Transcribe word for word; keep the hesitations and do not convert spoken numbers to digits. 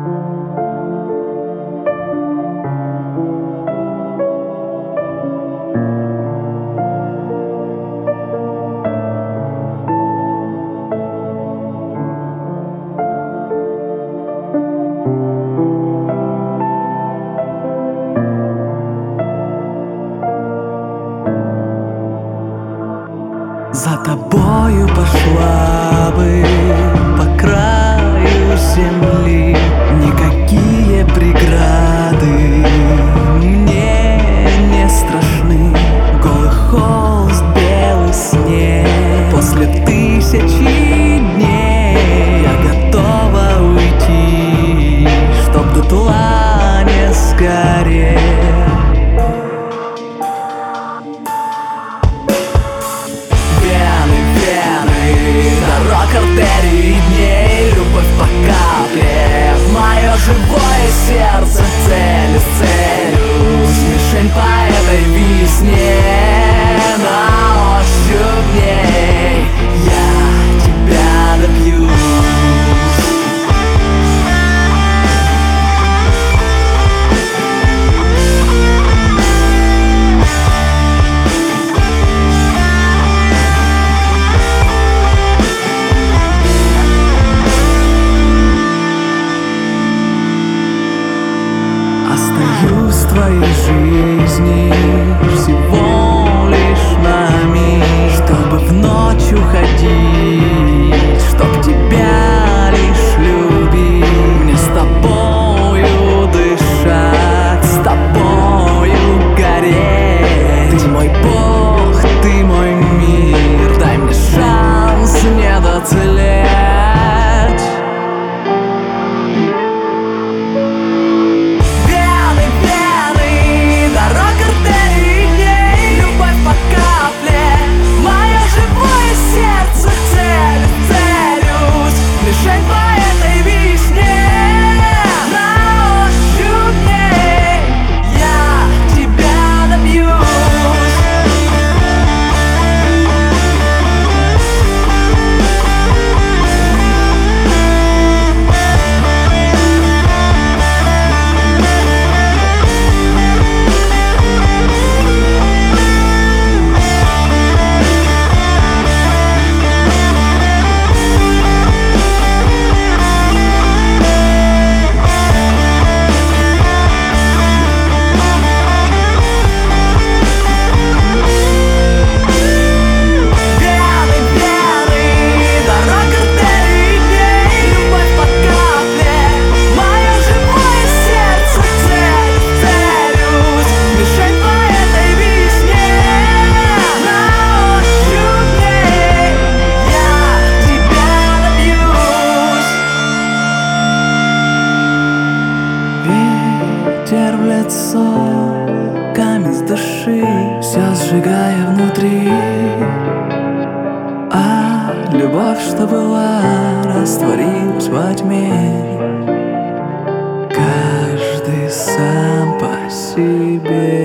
За тобою пошла бы по краю земли. Никакие преграды мне не страшны. Голый холст, белый снег. После тысячи дней я готова уйти, чтоб дотла не сгореть. Дорог, артерий, дней, любовь по капле в мое живое сердце цель целюсь. Мишень по этой весне на ощупь ней я тебя добьюсь. Остаюсь в твоей жизни всего лишь на миг, чтобы в ночь уходить, чтоб тебя лишь любить. Мне с тобою дышать, с тобою гореть. Ты мой Бог, ты мой мир, дай мне шанс не доцелеть. Ветер в лицо, камень с души, все сжигая внутри. А любовь, что была, растворилась во тьме. Каждый сам по себе.